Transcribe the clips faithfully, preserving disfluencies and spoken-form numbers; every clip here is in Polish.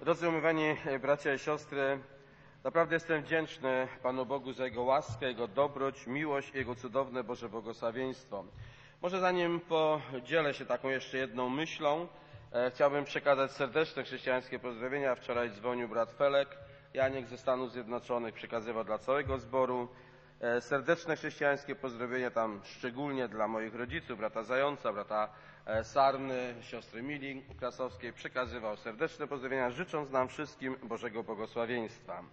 Drodzy umiłowani bracia i siostry, naprawdę jestem wdzięczny Panu Bogu za Jego łaskę, Jego dobroć, miłość i Jego cudowne Boże błogosławieństwo. Może zanim podzielę się taką jeszcze jedną myślą, e, chciałbym przekazać serdeczne chrześcijańskie pozdrowienia. Wczoraj dzwonił brat Felek, Janiek ze Stanów Zjednoczonych, przekazywał dla całego zboru. E, serdeczne chrześcijańskie pozdrowienia tam szczególnie dla moich rodziców, brata Zająca, brata Sarny, siostry Mili Krasowskiej. Przekazywał serdeczne pozdrowienia, życząc nam wszystkim Bożego błogosławieństwa.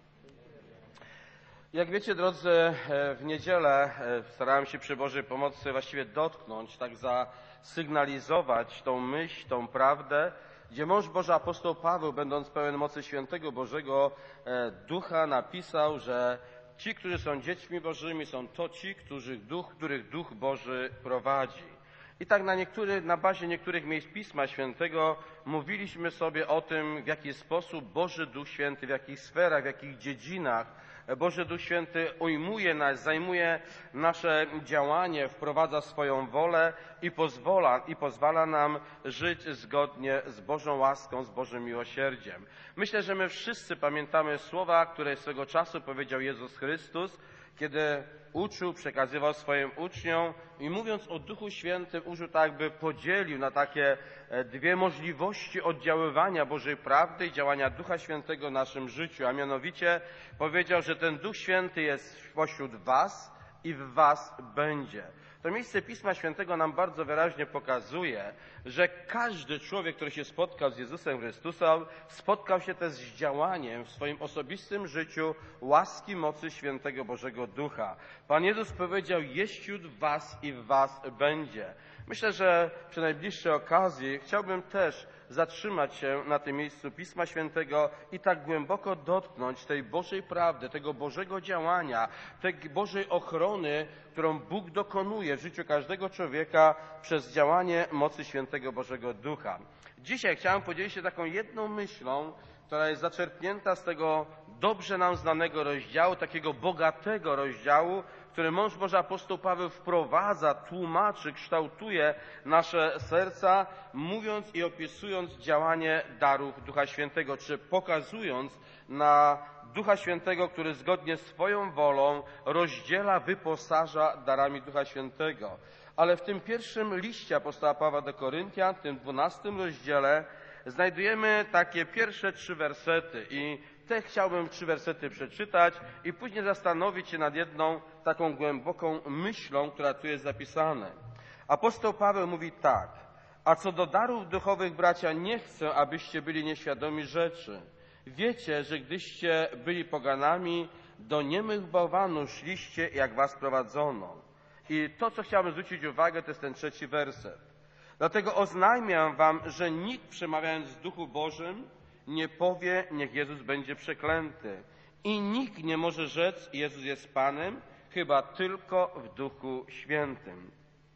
Jak wiecie, drodzy, w niedzielę starałem się przy Bożej pomocy właściwie dotknąć, tak zasygnalizować tą myśl, tą prawdę, gdzie mąż Boży apostoł Paweł, będąc pełen mocy świętego Bożego Ducha, napisał, że ci, którzy są dziećmi Bożymi, są to ci, których Duch, których Duch Boży prowadzi. I tak na, niektóry, na bazie niektórych miejsc Pisma Świętego mówiliśmy sobie o tym, w jaki sposób Boży Duch Święty, w jakich sferach, w jakich dziedzinach Boży Duch Święty ujmuje nas, zajmuje nasze działanie, wprowadza swoją wolę i pozwala, i pozwala nam żyć zgodnie z Bożą łaską, z Bożym miłosierdziem. Myślę, że my wszyscy pamiętamy słowa, które swego czasu powiedział Jezus Chrystus, kiedy uczył, przekazywał swoim uczniom i mówiąc o Duchu Świętym użył tak, by podzielił na takie dwie możliwości oddziaływania Bożej prawdy i działania Ducha Świętego w naszym życiu, a mianowicie powiedział, że ten Duch Święty jest pośród was i w was będzie. To miejsce Pisma Świętego nam bardzo wyraźnie pokazuje, że każdy człowiek, który się spotkał z Jezusem Chrystusem, spotkał się też z działaniem w swoim osobistym życiu łaski, mocy Świętego Bożego Ducha. Pan Jezus powiedział, jest wśród was i w was będzie. Myślę, że przy najbliższej okazji chciałbym też zatrzymać się na tym miejscu Pisma Świętego i tak głęboko dotknąć tej Bożej prawdy, tego Bożego działania, tej Bożej ochrony, którą Bóg dokonuje w życiu każdego człowieka przez działanie mocy Świętego Bożego Ducha. Dzisiaj chciałem podzielić się taką jedną myślą, która jest zaczerpnięta z tego dobrze nam znanego rozdziału, takiego bogatego rozdziału, który mąż Boży apostoł Paweł wprowadza, tłumaczy, kształtuje nasze serca, mówiąc i opisując działanie darów Ducha Świętego, czy pokazując na Ducha Świętego, który zgodnie z swoją wolą rozdziela, wyposaża darami Ducha Świętego. Ale w tym pierwszym liście apostoła Pawła do Koryntian, w tym dwunastym rozdziale, znajdujemy takie pierwsze trzy wersety i te chciałbym trzy wersety przeczytać i później zastanowić się nad jedną taką głęboką myślą, która tu jest zapisana. Apostoł Paweł mówi tak: a co do darów duchowych, bracia, nie chcę, abyście byli nieświadomi rzeczy. Wiecie, że gdyście byli poganami, do niemych bałwanów szliście, jak was prowadzono. I to, co chciałbym zwrócić uwagę, to jest ten trzeci werset. Dlatego oznajmiam wam, że nikt, przemawiając w Duchu Bożym, nie powie, niech Jezus będzie przeklęty. I nikt nie może rzec, Jezus jest Panem, chyba tylko w Duchu Świętym.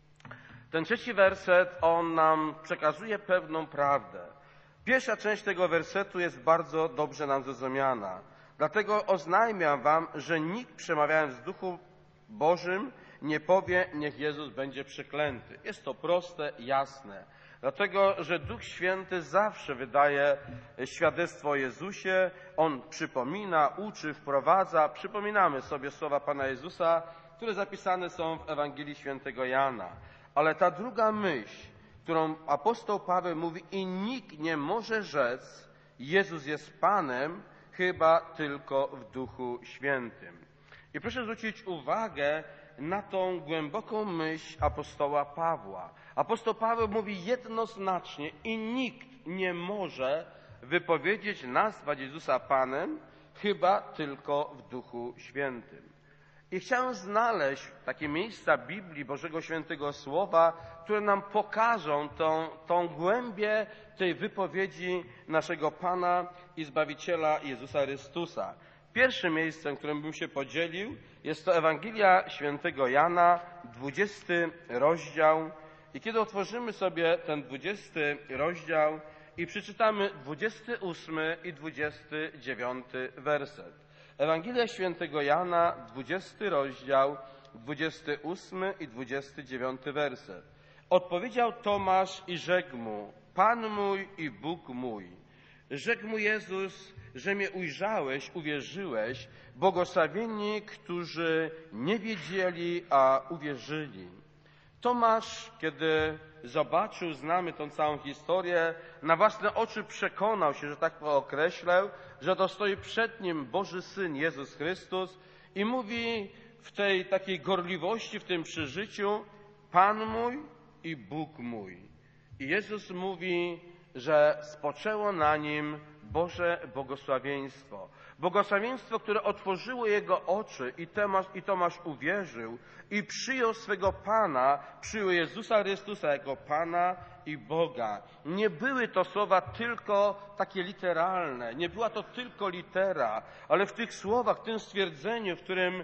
Ten trzeci werset, on nam przekazuje pewną prawdę. Pierwsza część tego wersetu jest bardzo dobrze nam zrozumiana. Dlatego oznajmiam wam, że nikt, przemawiając w Duchu Bożym, nie powie, niech Jezus będzie przeklęty. Jest to proste, jasne. Dlatego, że Duch Święty zawsze wydaje świadectwo o Jezusie. On przypomina, uczy, wprowadza. Przypominamy sobie słowa Pana Jezusa, które zapisane są w Ewangelii Świętego Jana. Ale ta druga myśl, którą apostoł Paweł mówi, i nikt nie może rzec, Jezus jest Panem, chyba tylko w Duchu Świętym. I proszę zwrócić uwagę na tą głęboką myśl apostoła Pawła. Apostoł Paweł mówi jednoznacznie, i nikt nie może wypowiedzieć, nazwać Jezusa Panem, chyba tylko w Duchu Świętym. I chciałem znaleźć takie miejsca Biblii, Bożego Świętego Słowa, które nam pokażą tą, tą głębię tej wypowiedzi naszego Pana i Zbawiciela Jezusa Chrystusa. Pierwszym miejscem, którym bym się podzielił, jest to Ewangelia Świętego Jana, dwudziesty rozdział. I kiedy otworzymy sobie ten dwudziesty rozdział i przeczytamy dwudziesty ósmy i dwudziesty dziewiąty werset. Ewangelia Świętego Jana, dwudziesty rozdział, dwudziesty ósmy i dwudziesty dziewiąty werset. Odpowiedział Tomasz i rzekł mu: Pan mój i Bóg mój. Rzekł mu Jezus, że mnie ujrzałeś, uwierzyłeś, błogosławieni, którzy nie wiedzieli, a uwierzyli. Tomasz, kiedy zobaczył, znamy tą całą historię, na własne oczy przekonał się, że tak to określę, że to stoi przed nim Boży Syn Jezus Chrystus i mówi w tej takiej gorliwości, w tym przeżyciu: Pan mój i Bóg mój. I Jezus mówi, że spoczęło na nim Boże błogosławieństwo. Błogosławieństwo, które otworzyło jego oczy i Tomasz, i Tomasz uwierzył i przyjął swego Pana, przyjął Jezusa Chrystusa jako Pana i Boga. Nie były to słowa tylko takie literalne, nie była to tylko litera, ale w tych słowach, w tym stwierdzeniu, w którym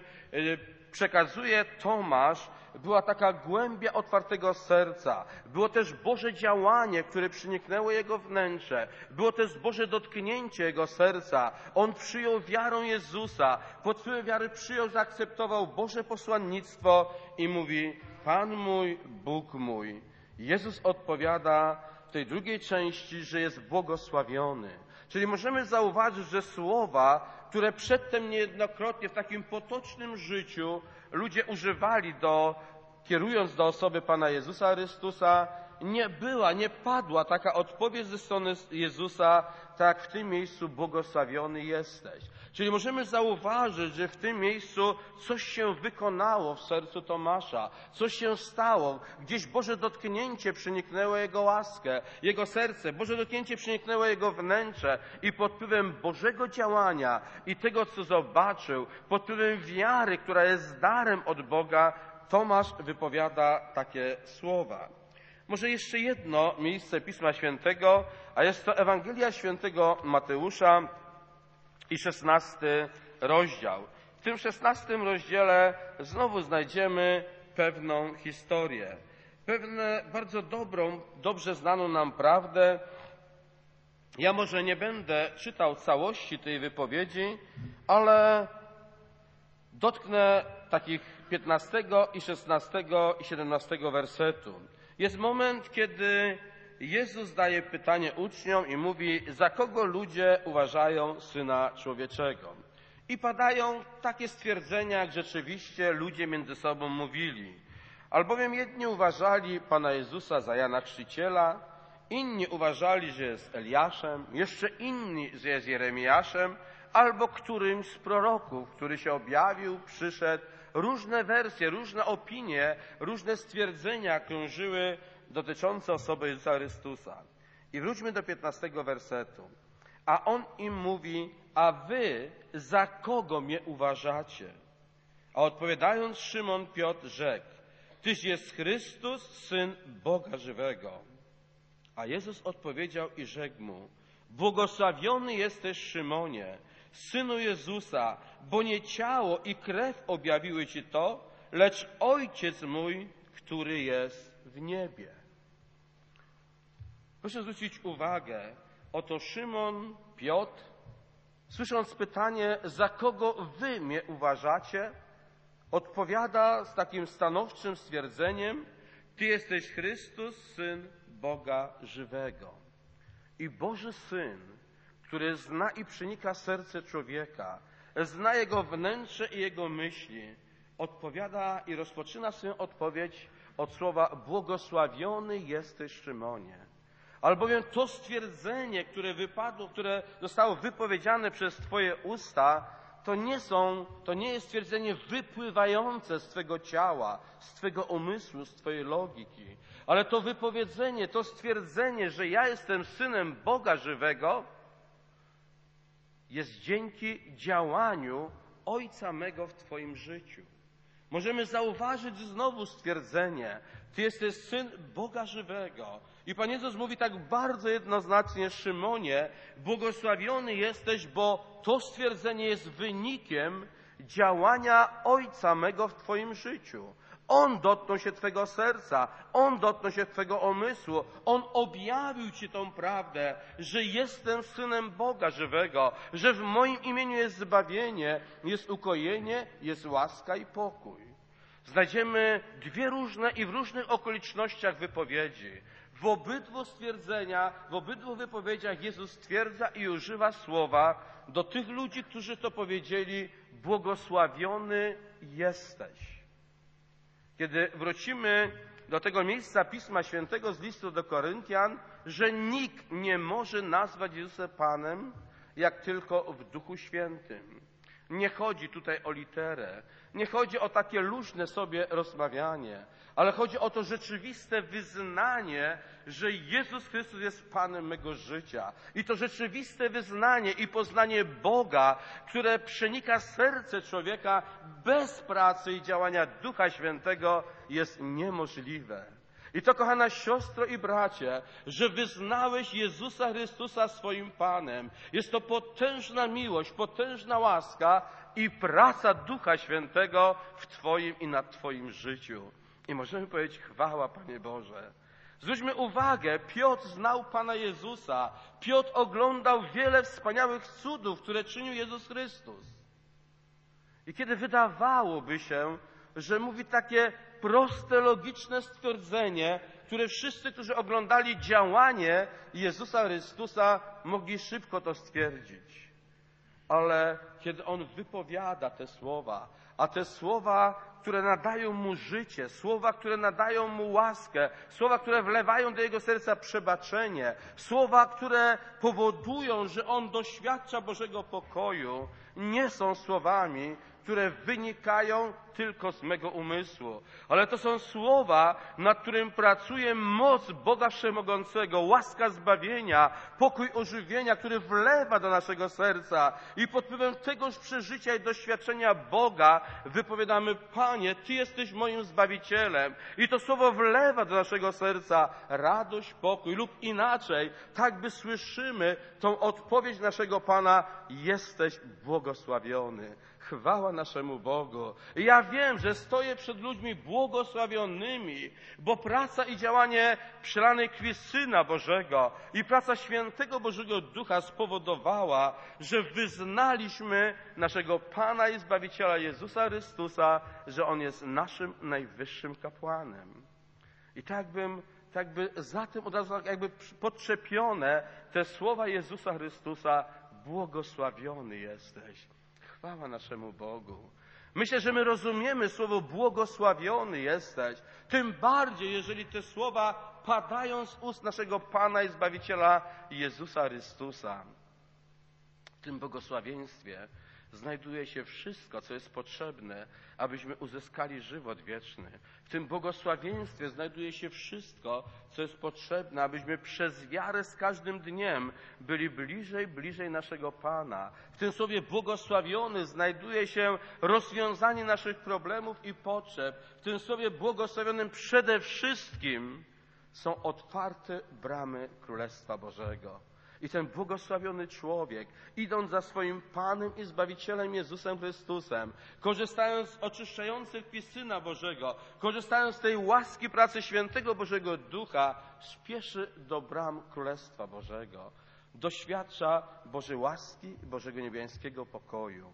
przekazuje Tomasz, była taka głębia otwartego serca. Było też Boże działanie, które przeniknęło jego wnętrze. Było też Boże dotknięcie jego serca. On przyjął wiarą Jezusa. Pod wpływem wiary przyjął, zaakceptował Boże posłannictwo i mówi: Pan mój, Bóg mój. Jezus odpowiada w tej drugiej części, że jest błogosławiony. Czyli możemy zauważyć, że słowa, które przedtem niejednokrotnie w takim potocznym życiu ludzie używali, do, kierując do osoby Pana Jezusa Chrystusa, nie była, nie padła taka odpowiedź ze strony Jezusa, tak jak w tym miejscu błogosławiony jesteś. Czyli możemy zauważyć, że w tym miejscu coś się wykonało w sercu Tomasza, coś się stało, gdzieś Boże dotknięcie przeniknęło jego łaskę, jego serce, Boże dotknięcie przeniknęło jego wnętrze i pod wpływem Bożego działania i tego, co zobaczył, pod wpływem wiary, która jest darem od Boga, Tomasz wypowiada takie słowa. Może jeszcze jedno miejsce Pisma Świętego, a jest to Ewangelia Świętego Mateusza i szesnasty rozdział. W tym szesnastym rozdziale znowu znajdziemy pewną historię, pewną bardzo dobrą, dobrze znaną nam prawdę. Ja może nie będę czytał całości tej wypowiedzi, ale dotknę takich piętnastego i szesnastego i siedemnastego wersetu. Jest moment, kiedy Jezus daje pytanie uczniom i mówi: za kogo ludzie uważają Syna Człowieczego? I padają takie stwierdzenia, jak rzeczywiście ludzie między sobą mówili. Albowiem jedni uważali Pana Jezusa za Jana Chrzciciela, inni uważali, że jest Eliaszem, jeszcze inni, że jest Jeremiaszem, albo którymś z proroków, który się objawił, przyszedł. Różne wersje, różne opinie, różne stwierdzenia krążyły dotyczące osoby Jezusa Chrystusa. I wróćmy do piętnastego wersetu. A on im mówi: a wy za kogo mnie uważacie? A odpowiadając, Szymon Piotr rzekł: Tyś jest Chrystus, Syn Boga żywego. A Jezus odpowiedział i rzekł mu: błogosławiony jesteś, Szymonie, synu Jezusa, bo nie ciało i krew objawiły ci to, lecz Ojciec mój, który jest w niebie. Proszę zwrócić uwagę, oto Szymon Piotr, słysząc pytanie, za kogo wy mnie uważacie, odpowiada z takim stanowczym stwierdzeniem: Ty jesteś Chrystus, Syn Boga żywego. I Boży Syn, który zna i przenika serce człowieka, zna jego wnętrze i jego myśli, odpowiada i rozpoczyna swoją odpowiedź od słowa: błogosławiony jesteś, Szymonie. Albowiem to stwierdzenie, które wypadło, które zostało wypowiedziane przez Twoje usta, to nie są, to nie jest stwierdzenie wypływające z Twego ciała, z Twego umysłu, z Twojej logiki, ale to wypowiedzenie, to stwierdzenie, że ja jestem Synem Boga żywego, jest dzięki działaniu Ojca mego w Twoim życiu. Możemy zauważyć znowu stwierdzenie: Ty jesteś Syn Boga żywego. I Pan Jezus mówi tak bardzo jednoznacznie: Szymonie, błogosławiony jesteś, bo to stwierdzenie jest wynikiem działania Ojca mego w Twoim życiu. On dotknął się Twego serca, On dotknął się Twego umysłu, On objawił Ci tą prawdę, że jestem Synem Boga żywego, że w moim imieniu jest zbawienie, jest ukojenie, jest łaska i pokój. Znajdziemy dwie różne i w różnych okolicznościach wypowiedzi. W obydwu stwierdzenia, w obydwu wypowiedziach Jezus stwierdza i używa słowa do tych ludzi, którzy to powiedzieli: błogosławiony jesteś. Kiedy wrócimy do tego miejsca Pisma Świętego z listu do Koryntian, że nikt nie może nazwać Jezusa Panem, jak tylko w Duchu Świętym. Nie chodzi tutaj o literę, nie chodzi o takie luźne sobie rozmawianie, ale chodzi o to rzeczywiste wyznanie, że Jezus Chrystus jest Panem mego życia. I to rzeczywiste wyznanie i poznanie Boga, które przenika serce człowieka bez pracy i działania Ducha Świętego, jest niemożliwe. I to, kochana siostro i bracie, że wyznałeś Jezusa Chrystusa swoim Panem. Jest to potężna miłość, potężna łaska i praca Ducha Świętego w Twoim i nad Twoim życiu. I możemy powiedzieć: chwała, Panie Boże. Zwróćmy uwagę, Piotr znał Pana Jezusa. Piotr oglądał wiele wspaniałych cudów, które czynił Jezus Chrystus. I kiedy wydawałoby się, że mówi takie proste, logiczne stwierdzenie, które wszyscy, którzy oglądali działanie Jezusa Chrystusa, mogli szybko to stwierdzić. Ale kiedy On wypowiada te słowa, a te słowa, które nadają Mu życie, słowa, które nadają Mu łaskę, słowa, które wlewają do Jego serca przebaczenie, słowa, które powodują, że On doświadcza Bożego pokoju, nie są słowami, które wynikają tylko z mego umysłu. Ale to są słowa, nad którym pracuje moc Boga Wszechmogącego, łaska zbawienia, pokój ożywienia, który wlewa do naszego serca. I pod wpływem tegoż przeżycia i doświadczenia Boga wypowiadamy: Panie, Ty jesteś moim Zbawicielem. I to słowo wlewa do naszego serca radość, pokój, lub inaczej, tak by słyszymy tą odpowiedź naszego Pana: jesteś błogosławiony. Chwała naszemu Bogu. I ja wiem, że stoję przed ludźmi błogosławionymi, bo praca i działanie przelanej krwi Syna Bożego i praca Świętego Bożego Ducha spowodowała, że wyznaliśmy naszego Pana i Zbawiciela Jezusa Chrystusa, że On jest naszym najwyższym kapłanem. I tak bym, tak by za tym od razu jakby podczepione te słowa Jezusa Chrystusa: błogosławiony jesteś. Chwała naszemu Bogu. Myślę, że my rozumiemy słowo błogosławiony jesteś, tym bardziej, jeżeli te słowa padają z ust naszego Pana i Zbawiciela Jezusa Chrystusa. W tym błogosławieństwie znajduje się wszystko, co jest potrzebne, abyśmy uzyskali żywot wieczny. W tym błogosławieństwie znajduje się wszystko, co jest potrzebne, abyśmy przez wiarę z każdym dniem byli bliżej, bliżej naszego Pana. W tym słowie błogosławiony znajduje się rozwiązanie naszych problemów i potrzeb. W tym słowie błogosławionym przede wszystkim są otwarte bramy Królestwa Bożego. I ten błogosławiony człowiek, idąc za swoim Panem i Zbawicielem Jezusem Chrystusem, korzystając z oczyszczających krwi Syna Bożego, korzystając z tej łaski pracy Świętego Bożego Ducha, spieszy do bram Królestwa Bożego. Doświadcza Bożej łaski i Bożego niebiańskiego pokoju.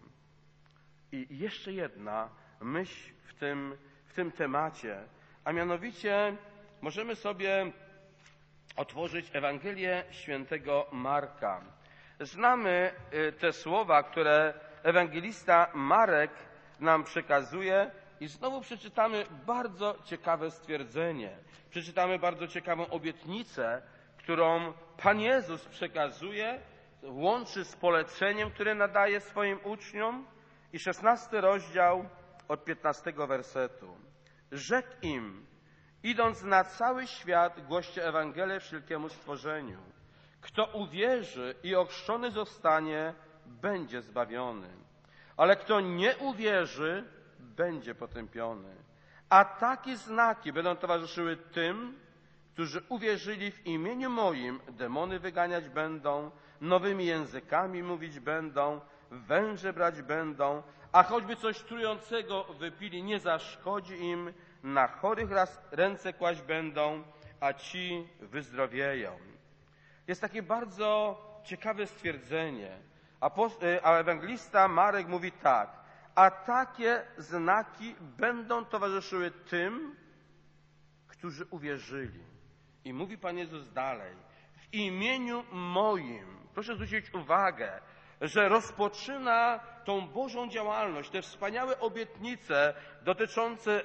I jeszcze jedna myśl w tym, w tym temacie, a mianowicie możemy sobie otworzyć Ewangelię Świętego Marka. Znamy te słowa, które ewangelista Marek nam przekazuje, i znowu przeczytamy bardzo ciekawe stwierdzenie. Przeczytamy bardzo ciekawą obietnicę, którą Pan Jezus przekazuje, łączy z poleceniem, które nadaje swoim uczniom. I szesnasty rozdział od piętnastego wersetu. Rzekł im: idąc na cały świat, głoście Ewangelię wszelkiemu stworzeniu. Kto uwierzy i ochrzczony zostanie, będzie zbawiony. Ale kto nie uwierzy, będzie potępiony. A takie znaki będą towarzyszyły tym, którzy uwierzyli: w imieniu moim demony wyganiać będą, nowymi językami mówić będą, węże brać będą, a choćby coś trującego wypili, nie zaszkodzi im. Na chorych raz ręce kłaść będą, a ci wyzdrowieją. Jest takie bardzo ciekawe stwierdzenie. A, a ewangelista Marek mówi tak: a takie znaki będą towarzyszyły tym, którzy uwierzyli. I mówi Pan Jezus dalej, w imieniu moim, proszę zwrócić uwagę, że rozpoczyna tą Bożą działalność, te wspaniałe obietnice dotyczące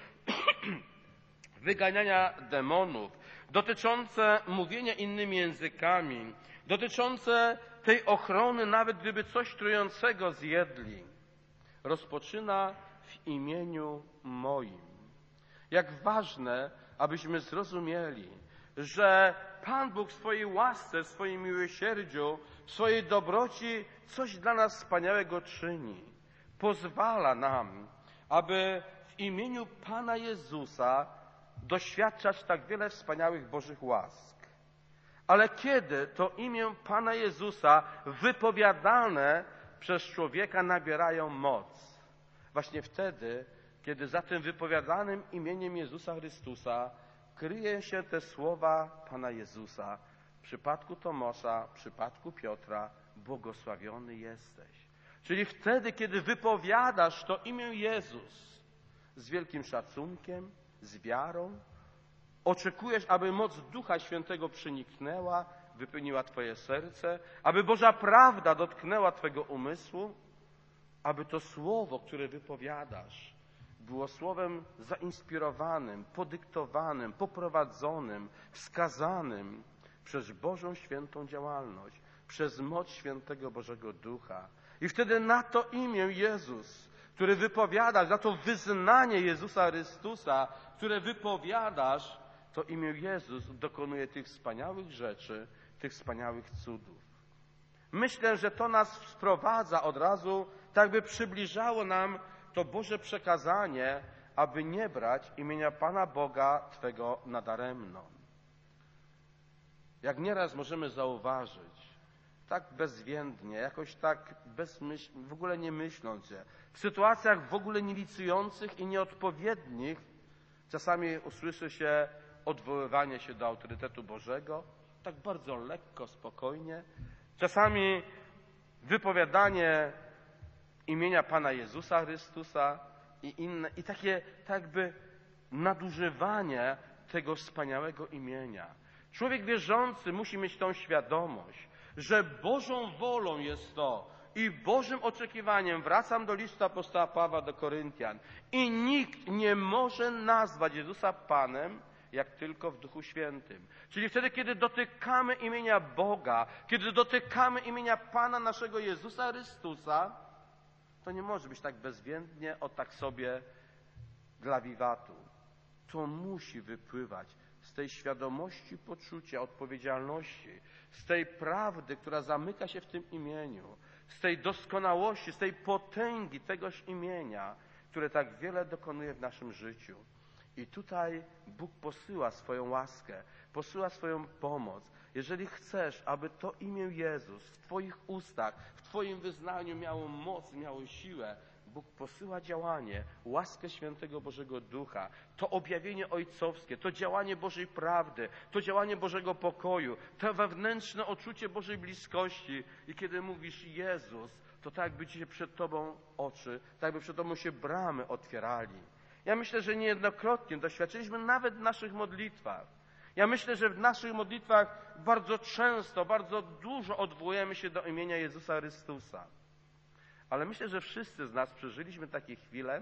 wyganiania demonów, dotyczące mówienia innymi językami, dotyczące tej ochrony, nawet gdyby coś trującego zjedli. Rozpoczyna w imieniu moim. Jak ważne, abyśmy zrozumieli, że Pan Bóg w swojej łasce, w swoim miłosierdziu, w swojej dobroci coś dla nas wspaniałego czyni. Pozwala nam, aby w imieniu Pana Jezusa doświadczać tak wiele wspaniałych Bożych łask. Ale kiedy to imię Pana Jezusa wypowiadane przez człowieka nabierają moc? Właśnie wtedy, kiedy za tym wypowiadanym imieniem Jezusa Chrystusa kryje się te słowa Pana Jezusa. W przypadku Tomasza, w przypadku Piotra, błogosławiony jesteś. Czyli wtedy, kiedy wypowiadasz to imię Jezus z wielkim szacunkiem, z wiarą, oczekujesz, aby moc Ducha Świętego przeniknęła, wypełniła Twoje serce, aby Boża prawda dotknęła Twego umysłu, aby to słowo, które wypowiadasz, było słowem zainspirowanym, podyktowanym, poprowadzonym, wskazanym przez Bożą świętą działalność, przez moc świętego Bożego Ducha. I wtedy na to imię Jezus, które wypowiadasz, na to wyznanie Jezusa Chrystusa, które wypowiadasz, to imię Jezus dokonuje tych wspaniałych rzeczy, tych wspaniałych cudów. Myślę, że to nas sprowadza od razu, tak by przybliżało nam to Boże przekazanie, aby nie brać imienia Pana Boga Twego nadaremno. Jak nieraz możemy zauważyć, tak bezwzględnie, jakoś tak bezmyśl, w ogóle nie myśląc się, w sytuacjach w ogóle nielicujących i nieodpowiednich, czasami usłyszy się odwoływanie się do autorytetu Bożego, tak bardzo lekko, spokojnie, czasami wypowiadanie imienia Pana Jezusa Chrystusa i inne, i takie tak jakby nadużywanie tego wspaniałego imienia. Człowiek wierzący musi mieć tą świadomość, że Bożą wolą jest to i Bożym oczekiwaniem, wracam do listu apostoła Pawła do Koryntian, i nikt nie może nazwać Jezusa Panem, jak tylko w Duchu Świętym. Czyli wtedy, kiedy dotykamy imienia Boga, kiedy dotykamy imienia Pana naszego Jezusa Chrystusa, to nie może być tak bezwzględnie, o tak sobie dla wiwatu. To musi wypływać z tej świadomości poczucia odpowiedzialności, z tej prawdy, która zamyka się w tym imieniu, z tej doskonałości, z tej potęgi tegoż imienia, które tak wiele dokonuje w naszym życiu. I tutaj Bóg posyła swoją łaskę, posyła swoją pomoc. Jeżeli chcesz, aby to imię Jezus w Twoich ustach, w Twoim wyznaniu miało moc, miało siłę, Bóg posyła działanie, łaskę świętego Bożego Ducha, to objawienie ojcowskie, to działanie Bożej prawdy, to działanie Bożego pokoju, to wewnętrzne odczucie Bożej bliskości. I kiedy mówisz Jezus, to tak jakby Ci się przed Tobą oczy, tak jakby przed Tobą się bramy otwierali. Ja myślę, że niejednokrotnie doświadczyliśmy nawet w naszych modlitwach. Ja myślę, że w naszych modlitwach bardzo często, bardzo dużo odwołujemy się do imienia Jezusa Chrystusa. Ale myślę, że wszyscy z nas przeżyliśmy takie chwile,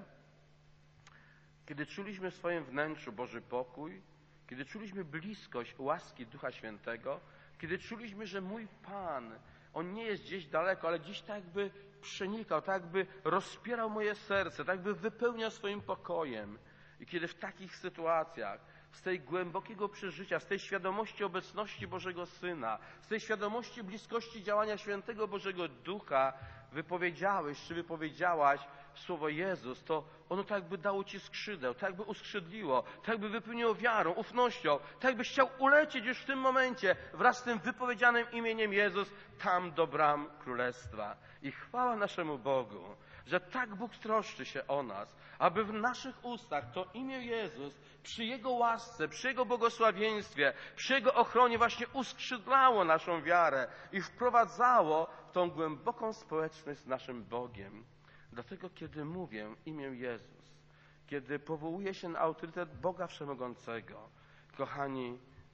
kiedy czuliśmy w swoim wnętrzu Boży pokój, kiedy czuliśmy bliskość łaski Ducha Świętego, kiedy czuliśmy, że mój Pan, On nie jest gdzieś daleko, ale gdzieś tak jakby przenikał, tak jakby rozpierał moje serce, tak jakby wypełniał swoim pokojem. I kiedy w takich sytuacjach, z tej głębokiego przeżycia, z tej świadomości obecności Bożego Syna, z tej świadomości bliskości działania Świętego Bożego Ducha, wypowiedziałeś, czy wypowiedziałaś słowo Jezus, to ono tak jakby dało Ci skrzydeł, tak jakby uskrzydliło, tak jakby wypełniło wiarą, ufnością, tak jakbyś chciał ulecieć już w tym momencie wraz z tym wypowiedzianym imieniem Jezus tam do bram Królestwa. I chwała naszemu Bogu, że tak Bóg troszczy się o nas, aby w naszych ustach to imię Jezus przy Jego łasce, przy Jego błogosławieństwie, przy Jego ochronie właśnie uskrzydlało naszą wiarę i wprowadzało w tą głęboką społeczność z naszym Bogiem. Dlatego, kiedy mówię imię Jezus, kiedy powołuję się na autorytet Boga Wszechmogącego, kochani,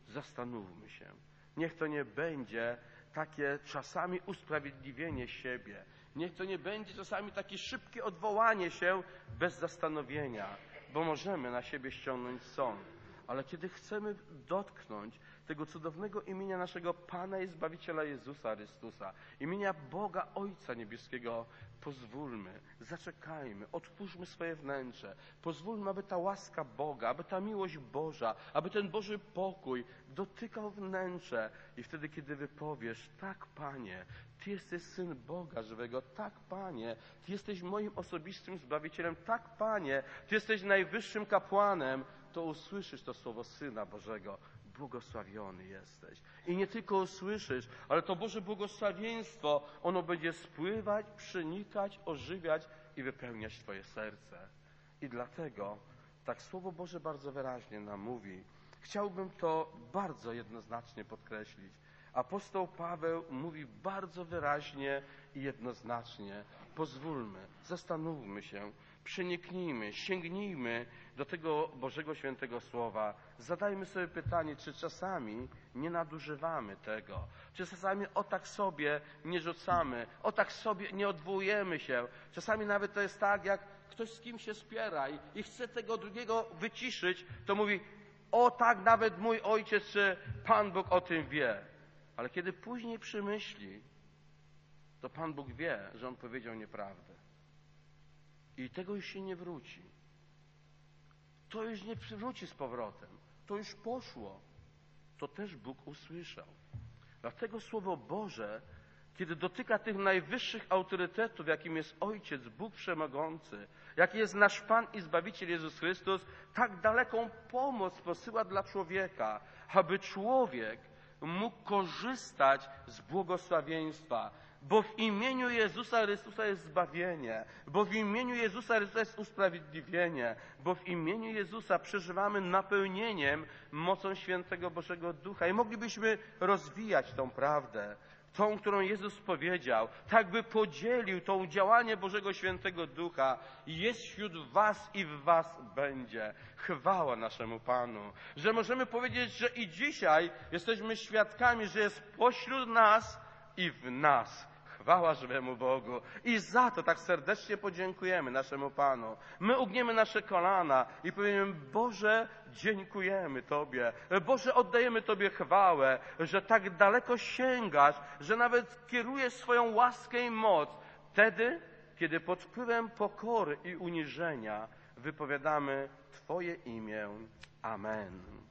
zastanówmy się. Niech to nie będzie takie czasami usprawiedliwienie siebie. Niech to nie będzie czasami takie szybkie odwołanie się bez zastanowienia, bo możemy na siebie ściągnąć sąd. Ale kiedy chcemy dotknąć tego cudownego imienia naszego Pana i Zbawiciela Jezusa Chrystusa, imienia Boga Ojca Niebieskiego, pozwólmy, zaczekajmy, otwórzmy swoje wnętrze, pozwólmy, aby ta łaska Boga, aby ta miłość Boża, aby ten Boży pokój dotykał wnętrze i wtedy, kiedy wypowiesz, tak Panie, Ty jesteś Syn Boga żywego, tak Panie, Ty jesteś moim osobistym Zbawicielem, tak Panie, Ty jesteś najwyższym kapłanem, to usłyszysz to słowo Syna Bożego. Błogosławiony jesteś. I nie tylko usłyszysz, ale to Boże błogosławieństwo, ono będzie spływać, przenikać, ożywiać i wypełniać Twoje serce. I dlatego tak Słowo Boże bardzo wyraźnie nam mówi. Chciałbym to bardzo jednoznacznie podkreślić. Apostoł Paweł mówi bardzo wyraźnie i jednoznacznie. Pozwólmy, zastanówmy się, przeniknijmy, sięgnijmy do tego Bożego Świętego Słowa. Zadajmy sobie pytanie, czy czasami nie nadużywamy tego, czy czasami o tak sobie nie rzucamy, o tak sobie nie odwołujemy się. Czasami nawet to jest tak, jak ktoś z kim się spiera i, i chce tego drugiego wyciszyć, to mówi, o tak nawet mój ojciec czy Pan Bóg o tym wie. Ale kiedy później przemyśli, to Pan Bóg wie, że on powiedział nieprawdę. I tego już się nie wróci. To już nie przywróci z powrotem. To już poszło. To też Bóg usłyszał. Dlatego Słowo Boże, kiedy dotyka tych najwyższych autorytetów, jakim jest Ojciec, Bóg Wszechmogący, jaki jest nasz Pan i Zbawiciel Jezus Chrystus, tak daleką pomoc posyła dla człowieka, aby człowiek mógł korzystać z błogosławieństwa. Bo w imieniu Jezusa Chrystusa jest zbawienie, bo w imieniu Jezusa Chrystusa jest usprawiedliwienie, bo w imieniu Jezusa przeżywamy napełnieniem mocą Świętego Bożego Ducha. I moglibyśmy rozwijać tą prawdę, tą, którą Jezus powiedział, tak by podzielił to działanie Bożego Świętego Ducha. Jest wśród was i w was będzie. Chwała naszemu Panu, że możemy powiedzieć, że i dzisiaj jesteśmy świadkami, że jest pośród nas i w nas. Chwała żywemu Bogu. I za to tak serdecznie podziękujemy naszemu Panu. My ugniemy nasze kolana i powiemy, Boże, dziękujemy Tobie. Boże, oddajemy Tobie chwałę, że tak daleko sięgasz, że nawet kierujesz swoją łaskę i moc. Wtedy, kiedy pod wpływem pokory i uniżenia wypowiadamy Twoje imię. Amen.